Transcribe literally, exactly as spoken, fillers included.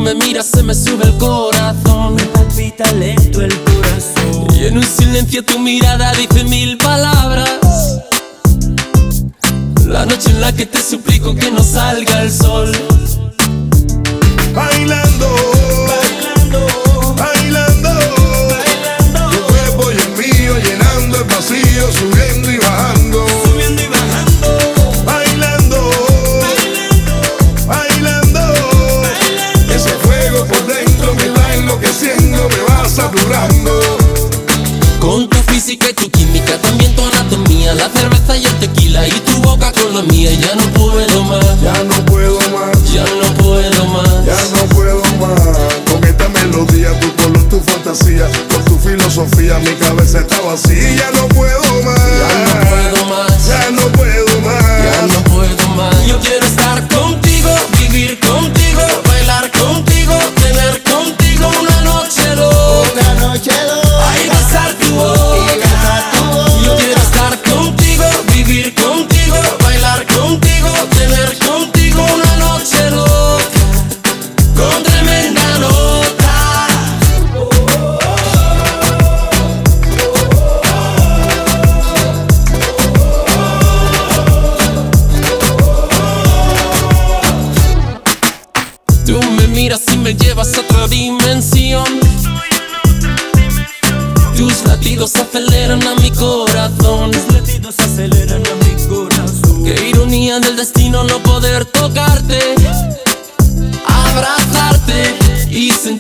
me miras se me sube el corazón, me palpita lento el corazón. y en un silencio tu mirada dice mil palabras. La noche en la que te suplico que no salga el sol. Bailando, Bailando, bailando, bailando, tu cuerpo y el mío llenando el vacío, subiendo y bajando. subiendo y bajando, Bailando, bailando, bailando, bailando. ese fuego por dentro me va enloqueciendo, me va saturando. Con tu física y tu química, también tu anatomía, la cerveza y el tequila y tu boca con la mía. Ya no puedo más, Ya no puedo más, ya no puedo más. ya no puedo más. Con esta melodía, tu color, tu fantasía, con tu filosofía, mi cabeza está vacía. Ya no puedo más, Ya no puedo más, ya no puedo más. ya no puedo más. Yo quiero estar contigo, vivir contigo, bailar contigo, tener contigo una noche loca. Una noche loca, Ay, besar tu boca. y besar tu boca. Yo quiero estar contigo, vivir contigo, bailar contigo, tener contigo una noche loca, con tremenda nota. Tú me miras y me llevas a otra dimensión. Tus latidos aceleran a mi corazón. Los latidos aceleran a mi corazón. Qué ironía del destino no poder tocarte, abrazarte y sentir